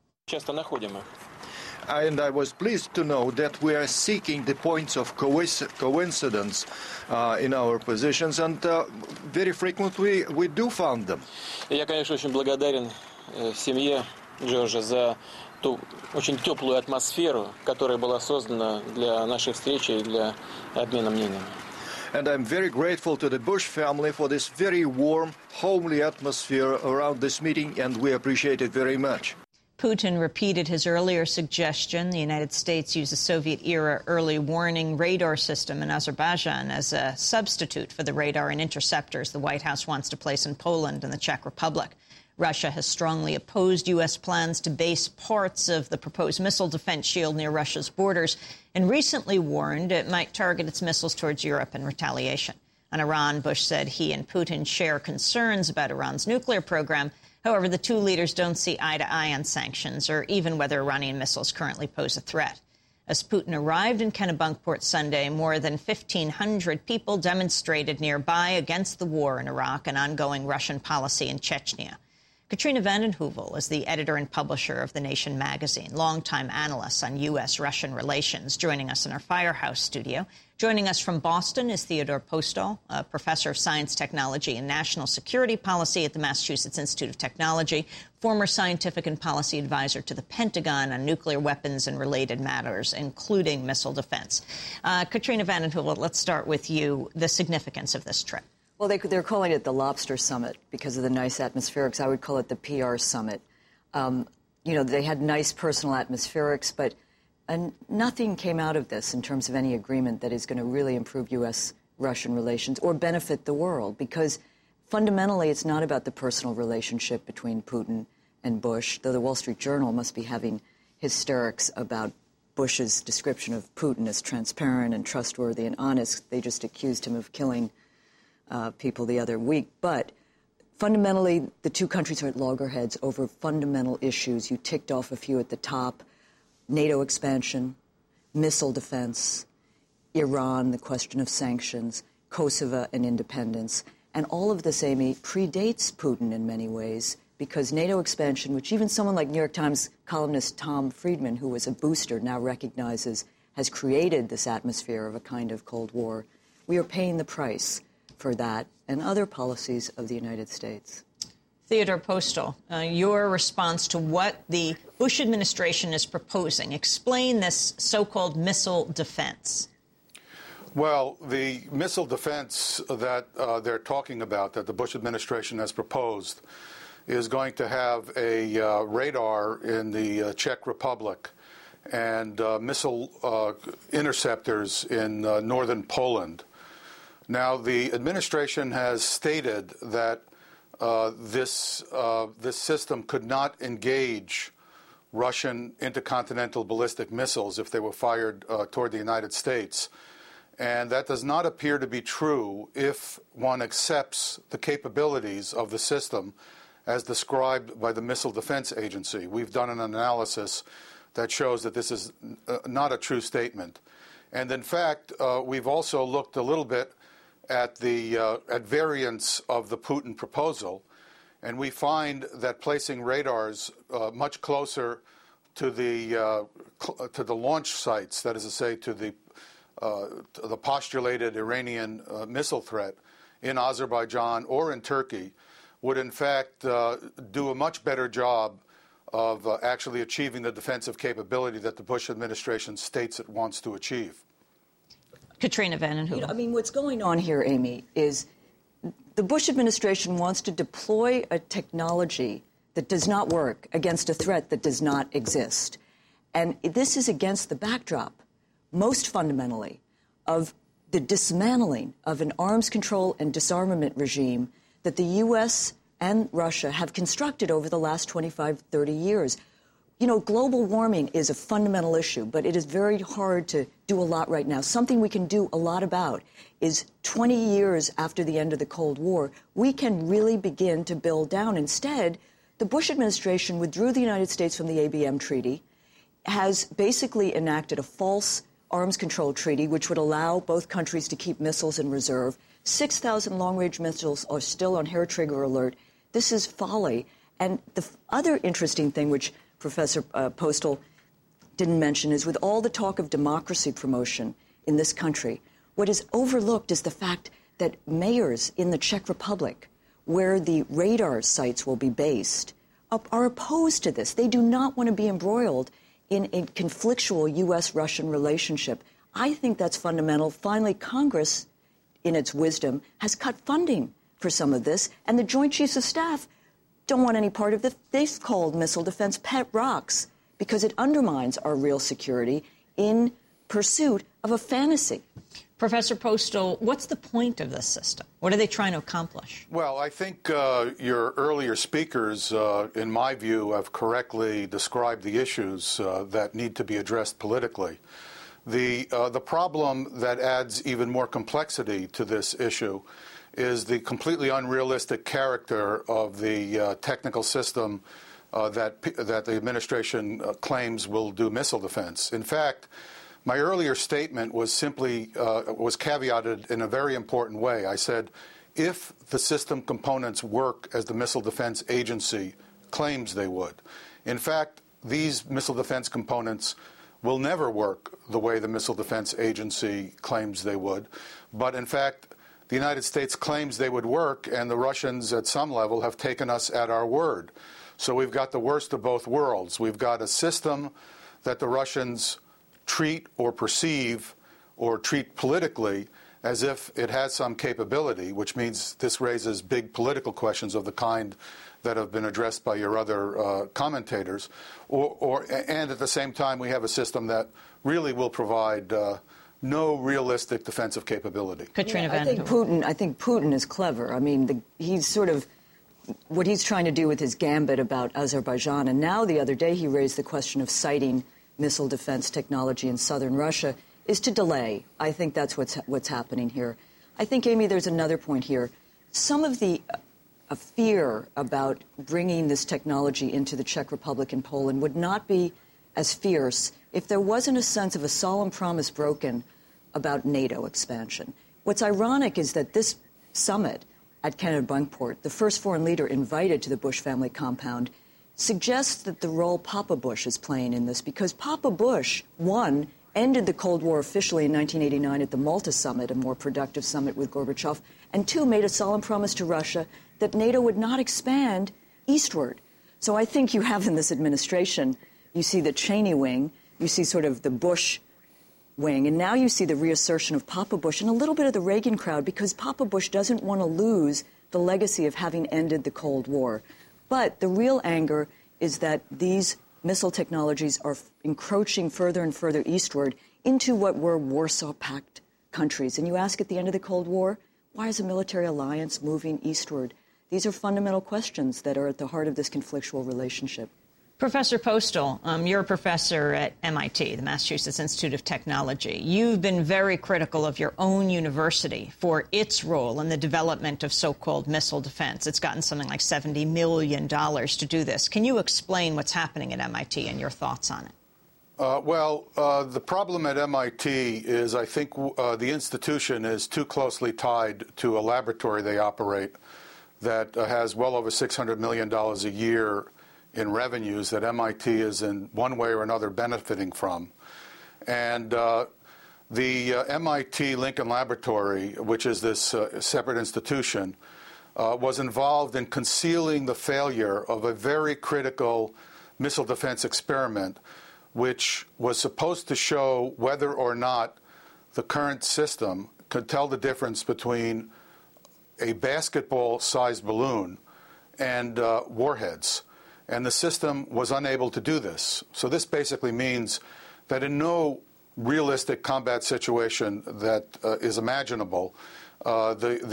[SPEAKER 14] And I was pleased to know that we are seeking the points of coincidence in our positions, and very frequently we do find them.
[SPEAKER 15] Я, конечно, очень благодарен семье Джорджа за ту очень теплую атмосферу, которая была создана для нашей встречи и для обмена мнениями.
[SPEAKER 14] And I'm very grateful to the Bush family for this very warm, homely atmosphere around this meeting, and we appreciate it very much.
[SPEAKER 1] Putin repeated his earlier suggestion the United States use a Soviet-era early warning radar system in Azerbaijan as a substitute for the radar and interceptors the White House wants to place in Poland and the Czech Republic. Russia has strongly opposed U.S. plans to base parts of the proposed missile defense shield near Russia's borders and recently warned it might target its missiles towards Europe in retaliation. On Iran, Bush said he and Putin share concerns about Iran's nuclear program. However, the two leaders don't see eye to eye on sanctions or even whether Iranian missiles currently pose a threat. As Putin arrived in Kennebunkport Sunday, more than 1,500 people demonstrated nearby against the war in Iraq and ongoing Russian policy in Chechnya. Katrina vanden Heuvel is the editor and publisher of The Nation magazine, longtime analyst on U.S.-Russian relations, joining us in our Firehouse studio. Joining us from Boston is Theodore Postol, a professor of science, technology, and national security policy at the Massachusetts Institute of Technology, former scientific and policy advisor to the Pentagon on nuclear weapons and related matters, including missile defense. Katrina vanden Heuvel, let's start with you. The significance of this trip.
[SPEAKER 16] Well, they're calling it the Lobster Summit because of the nice atmospherics. I would call it the PR Summit. They had nice personal atmospherics, but nothing came out of this in terms of any agreement that is going to really improve U.S.-Russian relations or benefit the world, because fundamentally it's not about the personal relationship between Putin and Bush, though the Wall Street Journal must be having hysterics about Bush's description of Putin as transparent and trustworthy and honest. They just accused him of killing people the other week. But fundamentally, the two countries are at loggerheads over fundamental issues. You ticked off a few at the top: NATO expansion, missile defense, Iran, the question of sanctions, Kosovo and independence. And all of this, Amy, predates Putin in many ways, because NATO expansion, which even someone like New York Times columnist Tom Friedman, who was a booster, now recognizes has created this atmosphere of a kind of Cold War. We are paying the price for that and other policies of the United States.
[SPEAKER 1] Theodore Postol, your response to what the Bush administration is proposing. Explain this so-called missile defense.
[SPEAKER 17] Well, the missile defense that they're talking about, that the Bush administration has proposed, is going to have a radar in the Czech Republic and missile interceptors in northern Poland. Now, the administration has stated that this system could not engage Russian intercontinental ballistic missiles if they were fired toward the United States. And that does not appear to be true if one accepts the capabilities of the system as described by the Missile Defense Agency. We've done an analysis that shows that this is not a true statement. And in fact, we've also looked a little bit at variants of the Putin proposal, and we find that placing radars much closer to the launch sites, that is to say, to the postulated Iranian missile threat in Azerbaijan or in Turkey, would in fact do a much better job of actually achieving the defensive capability that the Bush administration states it wants to achieve.
[SPEAKER 1] Katrina vanden Heuvel.
[SPEAKER 16] What's going on here, Amy, is the Bush administration wants to deploy a technology that does not work against a threat that does not exist. And this is against the backdrop, most fundamentally, of the dismantling of an arms control and disarmament regime that the U.S. and Russia have constructed over the last 25, 30 years. You know, global warming is a fundamental issue, but it is very hard to do a lot right now. Something we can do a lot about is 20 years after the end of the Cold War, we can really begin to build down. Instead, the Bush administration withdrew the United States from the ABM treaty, has basically enacted a false arms control treaty, which would allow both countries to keep missiles in reserve. 6,000 long-range missiles are still on hair-trigger alert. This is folly. And the other interesting thing, which Professor Postel didn't mention, is with all the talk of democracy promotion in this country, what is overlooked is the fact that mayors in the Czech Republic, where the radar sites will be based, are opposed to this. They do not want to be embroiled in a conflictual U.S.-Russian relationship. I think that's fundamental. Finally, Congress, in its wisdom, has cut funding for some of this, and the Joint Chiefs of Staff don't want any part of this. They've called missile defense pet rocks because it undermines our real security in pursuit of a fantasy.
[SPEAKER 1] Professor Postel, what's the point of this system? What are they trying to accomplish?
[SPEAKER 17] Well, I think your earlier speakers, in my view, have correctly described the issues that need to be addressed politically. The problem that adds even more complexity to this issue is the completely unrealistic character of the technical system that the administration claims will do missile defense. In fact, my earlier statement was simply was caveated in a very important way. I said, if the system components work as the Missile Defense Agency claims they would. In fact, these missile defense components will never work the way the Missile Defense Agency claims they would. But in fact, the United States claims they would work, and the Russians at some level have taken us at our word. So we've got the worst of both worlds. We've got a system that the Russians treat or perceive or treat politically as if it has some capability, which means this raises big political questions of the kind that have been addressed by your other commentators. And at the same time, we have a system that really will provide no realistic defensive capability.
[SPEAKER 1] Katrina
[SPEAKER 16] I think Putin is clever. I mean, he's sort of what he's trying to do with his gambit about Azerbaijan. And now the other day he raised the question of siting missile defense technology in southern Russia is to delay. I think that's what's happening here. I think, Amy, there's another point here. Some of the fear about bringing this technology into the Czech Republic and Poland would not be as fierce if there wasn't a sense of a solemn promise broken about NATO expansion. What's ironic is that this summit at Kennebunkport, the first foreign leader invited to the Bush family compound, suggests that the role Papa Bush is playing in this, because Papa Bush, one, ended the Cold War officially in 1989 at the Malta summit, a more productive summit with Gorbachev, and two, made a solemn promise to Russia that NATO would not expand eastward. So I think you have in this administration, you see the Cheney wing, you see sort of the Bush wing, and now you see the reassertion of Papa Bush and a little bit of the Reagan crowd, because Papa Bush doesn't want to lose the legacy of having ended the Cold War. But the real anger is that these missile technologies are encroaching further and further eastward into what were Warsaw Pact countries. And you ask at the end of the Cold War, why is a military alliance moving eastward? These are fundamental questions that are at the heart of this conflictual relationship.
[SPEAKER 1] Professor Postel, you're a professor at MIT, the Massachusetts Institute of Technology. You've been very critical of your own university for its role in the development of so-called missile defense. It's gotten something like $70 million to do this. Can you explain what's happening at MIT and your thoughts on it?
[SPEAKER 17] The problem at MIT is I think the institution is too closely tied to a laboratory they operate that has well over $600 million a year in revenues that MIT is in one way or another benefiting from. And the MIT Lincoln Laboratory, which is this separate institution, was involved in concealing the failure of a very critical missile defense experiment, which was supposed to show whether or not the current system could tell the difference between a basketball-sized balloon and warheads. And the system was unable to do this. So this basically means that in no realistic combat situation that is imaginable, the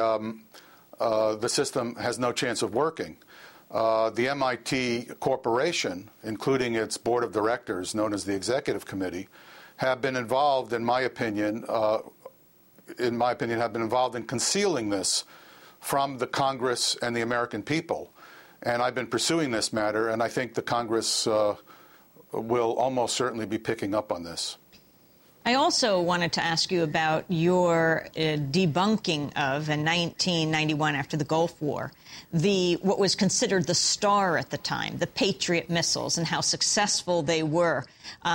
[SPEAKER 17] system has no chance of working. The MIT Corporation, including its board of directors, known as the Executive Committee, have been involved, in my opinion, have been involved in concealing this from the Congress and the American people. And I've been pursuing this matter, and I think the Congress will almost certainly be picking up on this.
[SPEAKER 1] I also wanted to ask you about your debunking of, in 1991, after the Gulf War, what was considered the star at the time, the Patriot missiles, and how successful they were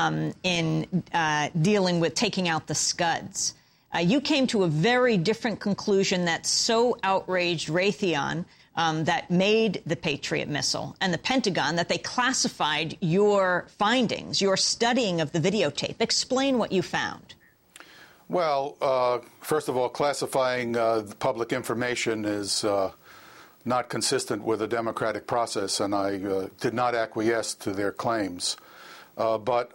[SPEAKER 1] in dealing with taking out the Scuds. You came to a very different conclusion that so outraged Raytheon that made the Patriot missile and the Pentagon that they classified your findings, your studying of the videotape. Explain what you found.
[SPEAKER 17] Well, first of all, classifying the public information is not consistent with the democratic process, and I did not acquiesce to their claims. But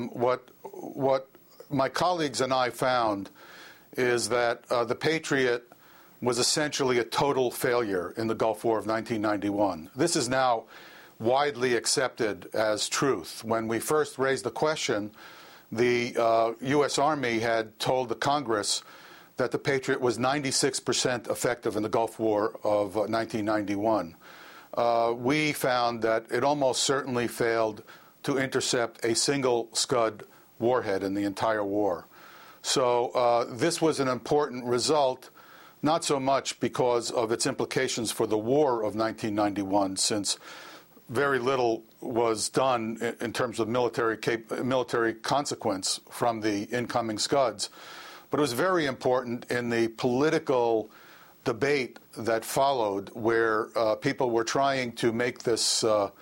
[SPEAKER 17] what my colleagues and I found is that the Patriot was essentially a total failure in the Gulf War of 1991. This is now widely accepted as truth. When we first raised the question, the U.S. Army had told the Congress that the Patriot was 96% effective in the Gulf War of 1991. We found that it almost certainly failed to intercept a single Scud warhead in the entire war. So this was an important result, not so much because of its implications for the war of 1991, since very little was done in terms of military consequence from the incoming Scuds, but it was very important in the political debate that followed, where people were trying to make this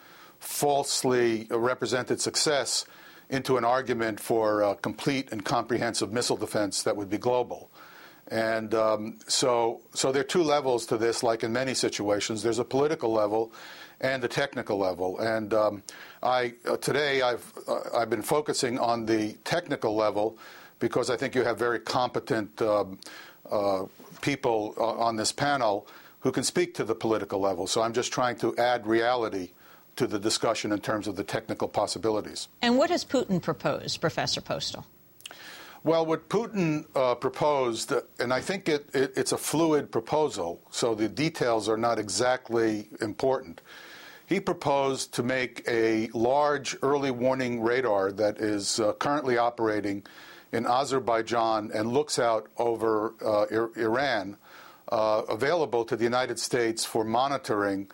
[SPEAKER 17] falsely represented success into an argument for complete and comprehensive missile defense that would be global. And so there are two levels to this, like in many situations. There's a political level and a technical level. And today I've been focusing on the technical level because I think you have very competent people on this panel who can speak to the political level. So I'm just trying to add reality to the discussion in terms of the technical possibilities.
[SPEAKER 1] And what has Putin proposed, Professor Postel?
[SPEAKER 17] Well, what Putin proposed, and I think it's a fluid proposal, so the details are not exactly important. He proposed to make a large early warning radar that is currently operating in Azerbaijan and looks out over Iran, available to the United States for monitoring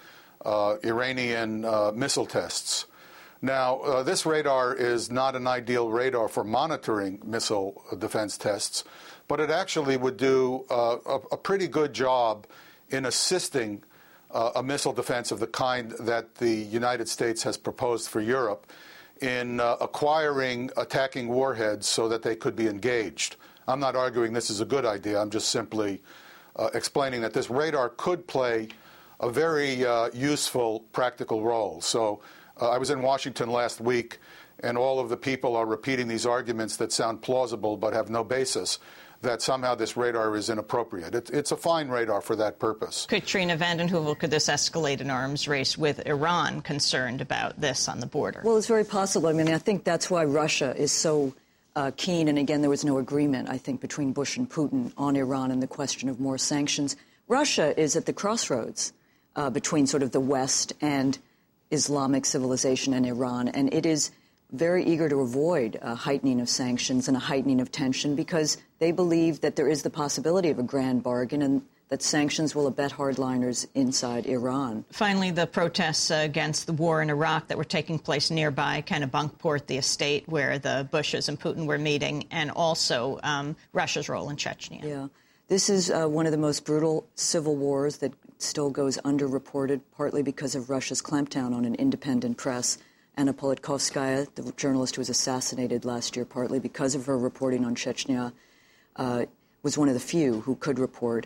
[SPEAKER 17] Iranian missile tests. Now, this radar is not an ideal radar for monitoring missile defense tests, but it actually would do a pretty good job in assisting a missile defense of the kind that the United States has proposed for Europe in acquiring attacking warheads so that they could be engaged. I'm not arguing this is a good idea. I'm just simply explaining that this radar could play a very useful practical role. So I was in Washington last week, and all of the people are repeating these arguments that sound plausible but have no basis, that somehow this radar is inappropriate. It's a fine radar for that purpose.
[SPEAKER 1] Katrina vanden Heuvel, could this escalate an arms race with Iran concerned about this on the border?
[SPEAKER 16] Well, it's very possible. I mean, I think that's why Russia is so keen. And again, there was no agreement, I think, between Bush and Putin on Iran and the question of more sanctions. Russia is at the crossroads between sort of the West and Islamic civilization and Iran, and it is very eager to avoid a heightening of sanctions and a heightening of tension because they believe that there is the possibility of a grand bargain and that sanctions will abet hardliners inside Iran.
[SPEAKER 1] Finally, the protests against the war in Iraq that were taking place nearby, Kennebunkport, the estate where the Bushes and Putin were meeting, and also Russia's role in Chechnya.
[SPEAKER 16] Yeah. This is one of the most brutal civil wars that still goes underreported, partly because of Russia's clampdown on an independent press. Anna Politkovskaya, the journalist who was assassinated last year, partly because of her reporting on Chechnya, was one of the few who could report.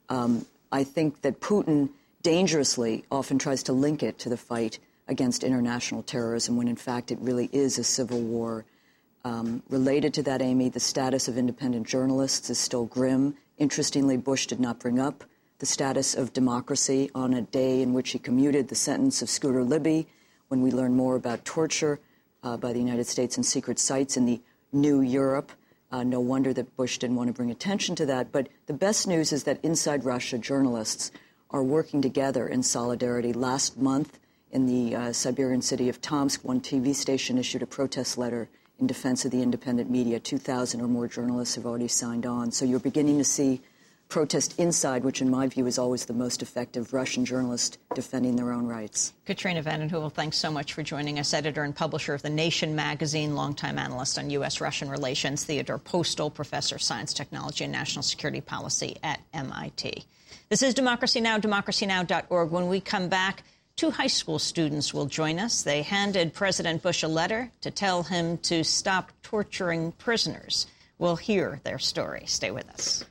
[SPEAKER 16] I think that Putin dangerously often tries to link it to the fight against international terrorism when, in fact, it really is a civil war. Related to that, Amy, the status of independent journalists is still grim. Interestingly, Bush did not bring up the status of democracy on a day in which he commuted the sentence of Scooter Libby, when we learn more about torture by the United States in secret sites in the new Europe. No wonder that Bush didn't want to bring attention to that. But the best news is that inside Russia, journalists are working together in solidarity. Last month, in the Siberian city of Tomsk, one TV station issued a protest letter in defense of the independent media. 2,000 or more journalists have already signed on. So you're beginning to see protest inside, which in my view is always the most effective, Russian journalists defending their own rights.
[SPEAKER 1] Katrina vanden Heuvel, thanks so much for joining us. Editor and publisher of The Nation magazine, longtime analyst on U.S.-Russian relations. Theodore Postal, professor of science, technology, and national security policy at MIT. This is Democracy Now!, democracynow.org. When we come back, 2 high school students will join us. They handed President Bush a letter to tell him to stop torturing prisoners. We'll hear their story. Stay with us.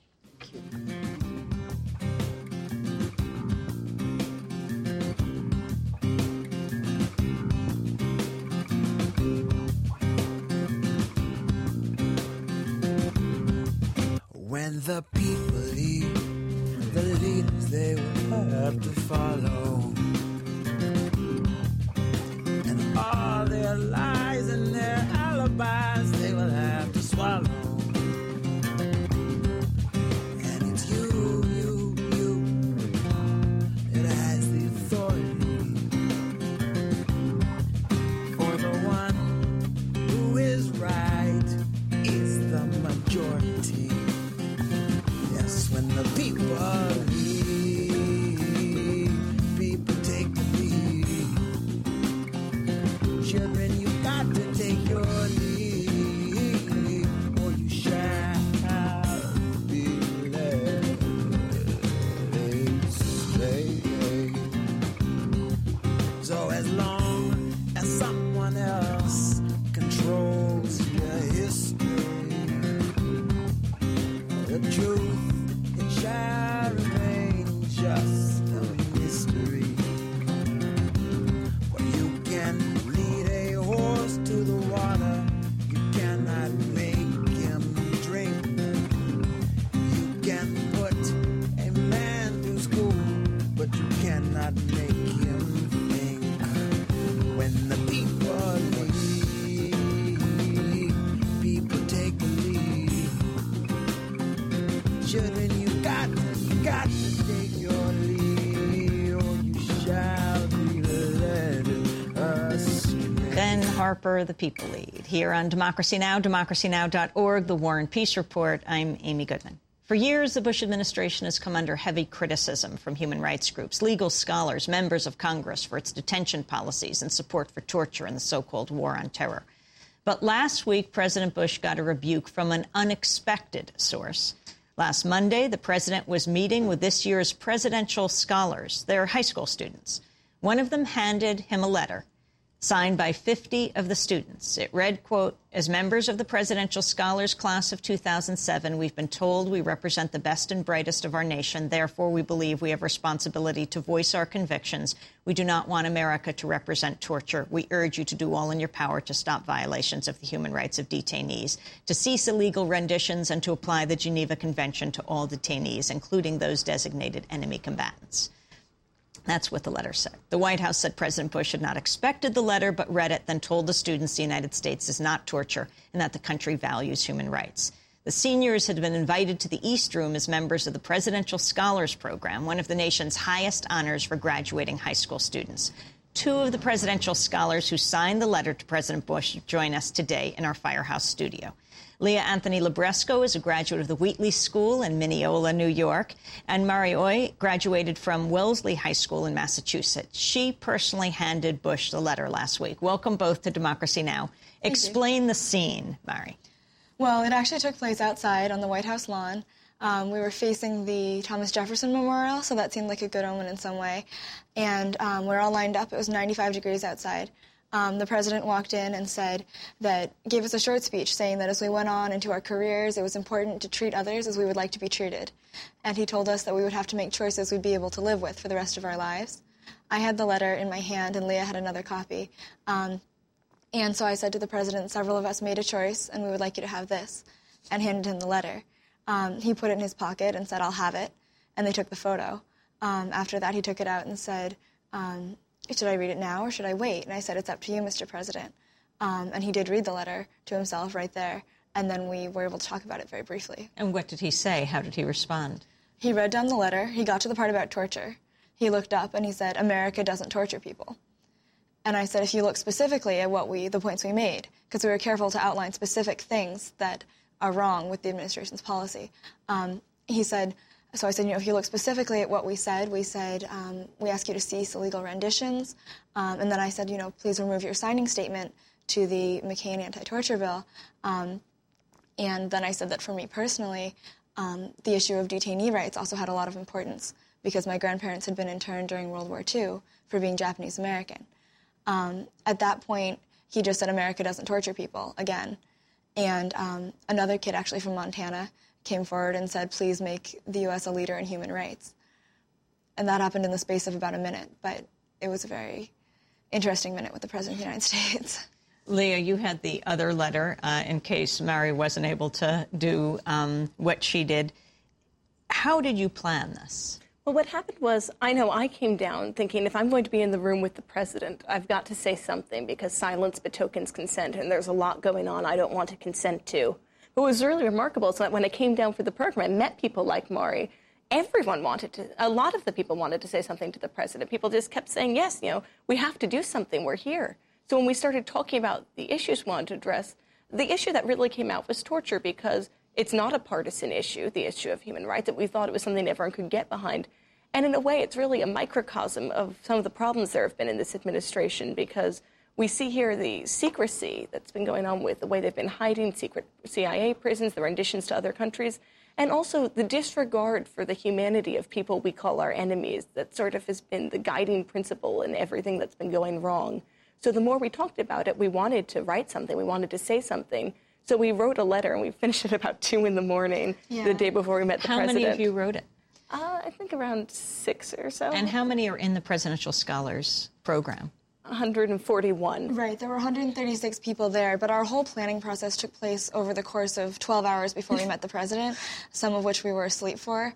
[SPEAKER 18] When the people leave, the leaders they will have to follow, and all their lies and their alibis they will have to swallow.
[SPEAKER 1] Harper, the People Lead. Here on Democracy Now!, democracynow.org, The War and Peace Report, I'm Amy Goodman. For years, the Bush administration has come under heavy criticism from human rights groups, legal scholars, members of Congress for its detention policies and support for torture in the so-called war on terror. But last week, President Bush got a rebuke from an unexpected source. Last Monday, the president was meeting with this year's presidential scholars. They're high school students. One of them handed him a letter signed by 50 of the students. It read, quote, "As members of the Presidential Scholars Class of 2007, we've been told we represent the best and brightest of our nation. Therefore, we believe we have responsibility to voice our convictions. We do not want America to represent torture. We urge you to do all in your power to stop violations of the human rights of detainees, to cease illegal renditions, and to apply the Geneva Convention to all detainees, including those designated enemy combatants." That's what the letter said. The White House said President Bush had not expected the letter, but read it, then told the students the United States is not torture and that the country values human rights. The seniors had been invited to the East Room as members of the Presidential Scholars Program, one of the nation's highest honors for graduating high school students. 2 of the presidential scholars who signed the letter to President Bush join us today in our Firehouse studio. Leah Anthony Libresco is a graduate of the Wheatley School in Mineola, New York, and Mari Oy graduated from Wellesley High School in Massachusetts. She personally handed Bush the letter last week. Welcome both to Democracy Now! Explain the scene, Mari.
[SPEAKER 19] Well, it actually took place outside on the White House lawn. We were facing the Thomas Jefferson Memorial, so that seemed like a good omen in some way. And we're all lined up. It was 95 degrees outside. The president walked in and gave us a short speech saying that as we went on into our careers, it was important to treat others as we would like to be treated. And he told us that we would have to make choices we'd be able to live with for the rest of our lives. I had the letter in my hand, and Leah had another copy. And so I said to the president, several of us made a choice, and we would like you to have this, and handed him the letter. He put it in his pocket and said, I'll have it, and they took the photo. After that, he took it out and said, should I read it now or should I wait? And I said, it's up to you, Mr. President. And he did read the letter to himself right there, and then we were able to talk about it very briefly.
[SPEAKER 1] And what did he say? How did he respond?
[SPEAKER 19] He read down the letter. He got to the part about torture. He looked up and he said, America doesn't torture people. And I said, if you look specifically at the points we made, because we were careful to outline specific things that are wrong with the administration's policy. He said, so I said, if you look specifically at what we said, we ask you to cease illegal renditions. And then I said, please remove your signing statement to the McCain anti-torture bill. And then I said that for me personally, the issue of detainee rights also had a lot of importance because my grandparents had been interned during World War II for being Japanese American. At that point, he just said America doesn't torture people again. And another kid actually from Montana came forward and said, please make the U.S. a leader in human rights. And that happened in the space of about a minute, but it was a very interesting minute with the President of the United States.
[SPEAKER 1] Leah, you had the other letter in case Mary wasn't able to do what she did. How did you plan this?
[SPEAKER 20] Well, what happened was, I know I came down thinking if I'm going to be in the room with the president, I've got to say something because silence betokens consent, and there's a lot going on I don't want to consent to. But what was really remarkable is that when I came down for the program, I met people like Mari. Everyone a lot of the people wanted to say something to the president. People just kept saying, yes, we have to do something, we're here. So when we started talking about the issues we wanted to address, the issue that really came out was torture because it's not a partisan issue, the issue of human rights, that we thought it was something everyone could get behind. And in a way, it's really a microcosm of some of the problems there have been in this administration because we see here the secrecy that's been going on with the way they've been hiding secret CIA prisons, the renditions to other countries, and also the disregard for the humanity of people we call our enemies that sort of has been the guiding principle in everything that's been going wrong. So the more we talked about it, we wanted to write something, we wanted to say something. So we wrote a letter, and we finished it about 2 in the morning, the day before we met the president.
[SPEAKER 1] How many of you wrote it?
[SPEAKER 20] I think around 6 or so.
[SPEAKER 1] And how many are in the Presidential Scholars Program?
[SPEAKER 20] 141.
[SPEAKER 19] Right, there were 136 people there, but our whole planning process took place over the course of 12 hours before we met the president, some of which we were asleep for.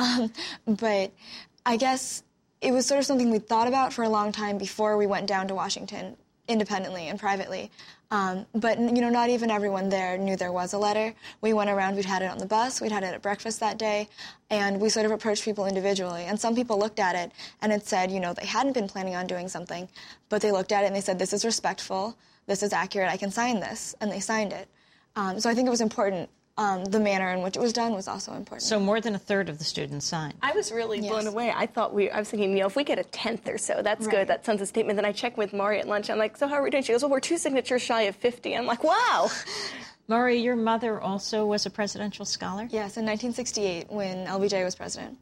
[SPEAKER 19] But I guess it was sort of something we thought about for a long time before we went down to Washington independently and privately. But, not even everyone there knew there was a letter. We went around, we'd had it on the bus, we'd had it at breakfast that day, and we sort of approached people individually. And some people looked at it, and it said, they hadn't been planning on doing something, but they looked at it and they said, this is respectful, this is accurate, I can sign this, and they signed it. So I think it was important. The manner in which it was done was also important.
[SPEAKER 1] So more than a third of the students signed.
[SPEAKER 20] I was really blown away. I was thinking, if we get a 10th or so, that's good. That sends a statement. Then I checked with Mari at lunch. I'm like, so how are we doing? She goes, well, we're 2 signatures shy of 50. I'm like, wow.
[SPEAKER 1] Mari, your mother also was a presidential scholar?
[SPEAKER 19] Yes, in 1968 when LBJ was president.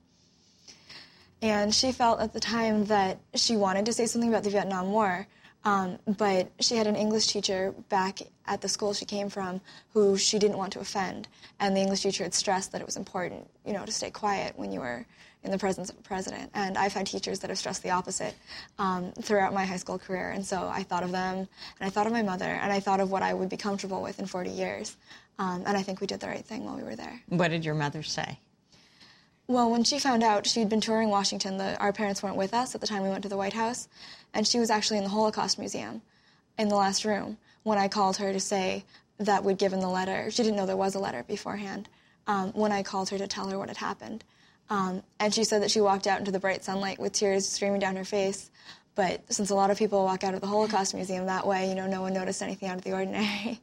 [SPEAKER 19] And she felt at the time that she wanted to say something about the Vietnam War, but she had an English teacher back at the school she came from who she didn't want to offend. And the English teacher had stressed that it was important, to stay quiet when you were in the presence of a president. And I've had teachers that have stressed the opposite throughout my high school career. And so I thought of them, and I thought of my mother, and I thought of what I would be comfortable with in 40 years. And I think we did the right thing while we were there.
[SPEAKER 1] What did your mother say?
[SPEAKER 19] Well, when she found out, she'd been touring Washington. Our parents weren't with us at the time we went to the White House, and she was actually in the Holocaust Museum in the last room when I called her to say that we'd given the letter. She didn't know there was a letter beforehand when I called her to tell her what had happened. And she said that she walked out into the bright sunlight with tears streaming down her face. But since a lot of people walk out of the Holocaust Museum that way, no one noticed anything out of the ordinary.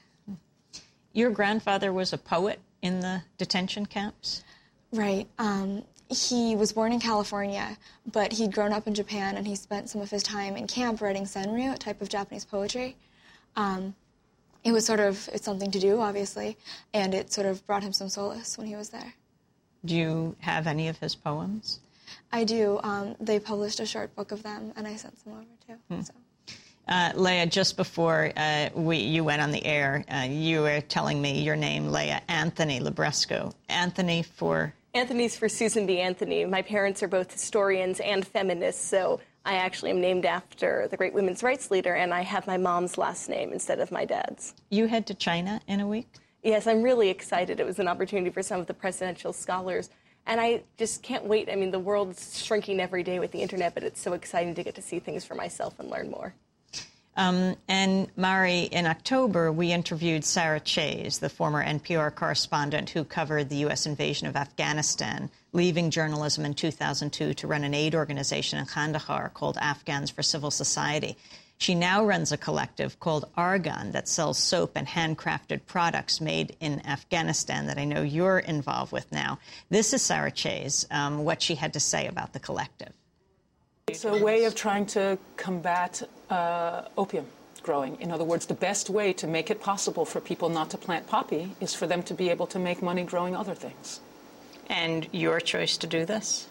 [SPEAKER 1] Your grandfather was a poet in the detention camps?
[SPEAKER 19] Right. He was born in California, but he'd grown up in Japan, and he spent some of his time in camp writing senryu, a type of Japanese poetry. It was it's something to do, obviously, and it sort of brought him some solace when he was there.
[SPEAKER 1] Do you have any of his poems?
[SPEAKER 19] I do. They published a short book of them, and I sent some over, too. So.
[SPEAKER 1] Leah, just before you went on the air, you were telling me your name, Leah Anthony Libresco. Anthony's for Susan B. Anthony. My parents are both historians and feminists, so
[SPEAKER 20] I actually am named after the great women's rights leader, and I have my mom's last name instead of my dad's.
[SPEAKER 1] You head to China in a week?
[SPEAKER 20] Yes, I'm really excited. It was an opportunity for some of the presidential scholars, and I just can't wait. I mean, the world's shrinking every day with the internet, but it's so exciting to get to see things for myself and learn more.
[SPEAKER 1] And Mari, in October, we interviewed Sarah Chayes, the former NPR correspondent who covered the U.S. invasion of Afghanistan, leaving journalism in 2002 to run an aid organization in Kandahar called Afghans for Civil Society. She now runs a collective called Argon that sells soap and handcrafted products made in Afghanistan that I know you're involved with now. This is Sarah Chayes, what she had to say about the collective.
[SPEAKER 21] It's a way of trying to combat opium growing. In other words, the best way to make it possible for people not to plant poppy is for them to be able to make money growing other things.
[SPEAKER 1] And your choice to do this?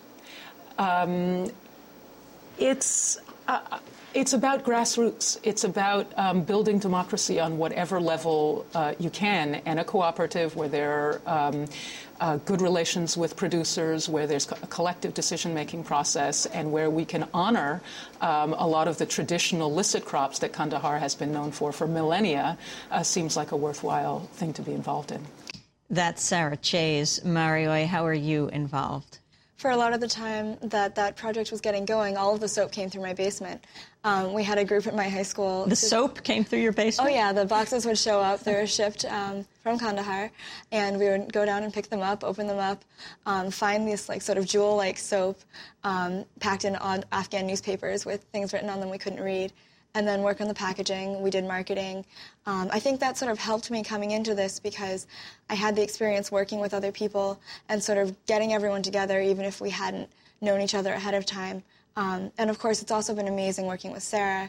[SPEAKER 21] It's about grassroots. It's about building democracy on whatever level you can, and a cooperative where there are good relations with producers, where there's a collective decision-making process, and where we can honor a lot of the traditional licit crops that Kandahar has been known for millennia, seems like a worthwhile thing to be involved in.
[SPEAKER 1] That's Sarah Chayes. Mario, how are you involved?
[SPEAKER 19] For a lot of the time that project was getting going, all of the soap came through my basement. We had a group at my high school.
[SPEAKER 1] The soap came through your basement?
[SPEAKER 19] Oh, yeah. The boxes would show up. They were shipped from Kandahar, and we would go down and pick them up, open them up, find this sort of jewel-like soap packed in odd Afghan newspapers with things written on them we couldn't read, and then work on the packaging. We did marketing. I think that sort of helped me coming into this because I had the experience working with other people and sort of getting everyone together, even if we hadn't known each other ahead of time. And, of course, it's also been amazing working with Sarah.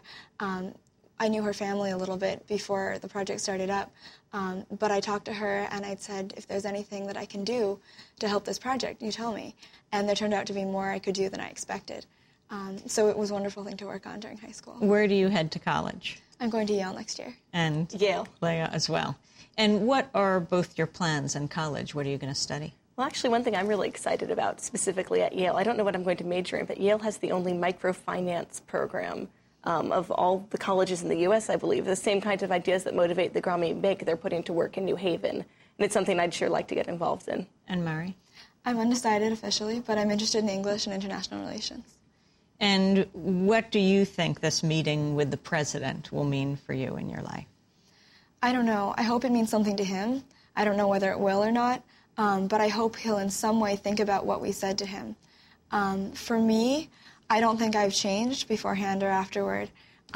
[SPEAKER 19] I knew her family a little bit before the project started up, but I talked to her and I'd said, if there's anything that I can do to help this project, you tell me. And there turned out to be more I could do than I expected. So it was a wonderful thing to work on during high school.
[SPEAKER 1] Where do you head to college?
[SPEAKER 19] I'm going to Yale next year.
[SPEAKER 1] And
[SPEAKER 20] Yale.
[SPEAKER 1] Leah as well. And what are both your plans in college? What are you going to study?
[SPEAKER 20] Well, actually, one thing I'm really excited about, specifically at Yale, I don't know what I'm going to major in, but Yale has the only microfinance program of all the colleges in the U.S., I believe. The same kinds of ideas that motivate the Grameen Bank, they're putting to work in New Haven. And it's something I'd sure like to get involved in.
[SPEAKER 1] And Mari?
[SPEAKER 19] I'm undecided officially, but I'm interested in English and international relations.
[SPEAKER 1] And what do you think this meeting with the president will mean for you in your life?
[SPEAKER 19] I don't know. I hope it means something to him. I don't know whether it will or not, but I hope he'll in some way think about what we said to him. For me, I don't think I've changed beforehand or afterward,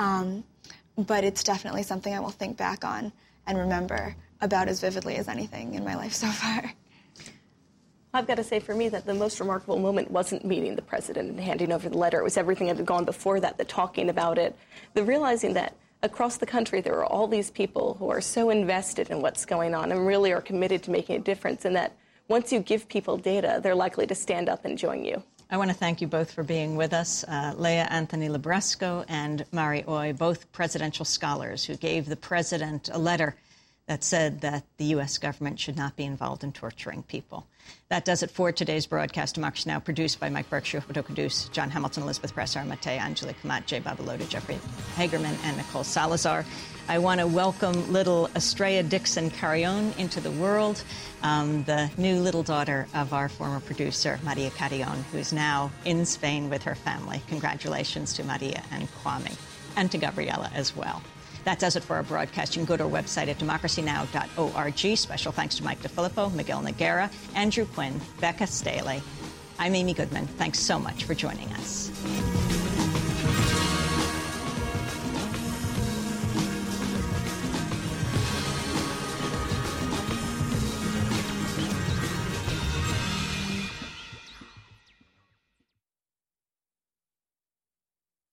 [SPEAKER 19] but it's definitely something I will think back on and remember about as vividly as anything in my life so far.
[SPEAKER 20] I've got to say for me that the most remarkable moment wasn't meeting the president and handing over the letter. It was everything that had gone before that, the talking about it, the realizing that across the country there are all these people who are so invested in what's going on and really are committed to making a difference, and that once you give people data, they're likely to stand up and join you.
[SPEAKER 1] I want to thank you both for being with us. Leah Anthony Libresco and Mari Oy, both presidential scholars who gave the president a letter that said that the U.S. government should not be involved in torturing people. That does it for today's broadcast. Democracy Now! Produced by Mike Berkshire, Hodo Kadus, John Hamilton, Elizabeth Presser, Mate, Angela Kamat, Jay Babalota, Jeffrey Hagerman, and Nicole Salazar. I want to welcome little Estrella Dixon Carrion into the world, the new little daughter of our former producer, Maria Carrion, who's now in Spain with her family. Congratulations to Maria and Kwame, and to Gabriela as well. That does it for our broadcast. You can go to our website at democracynow.org. Special thanks to Mike DeFilippo, Miguel Noguera, Andrew Quinn, Becca Staley. I'm Amy Goodman. Thanks so much for joining us.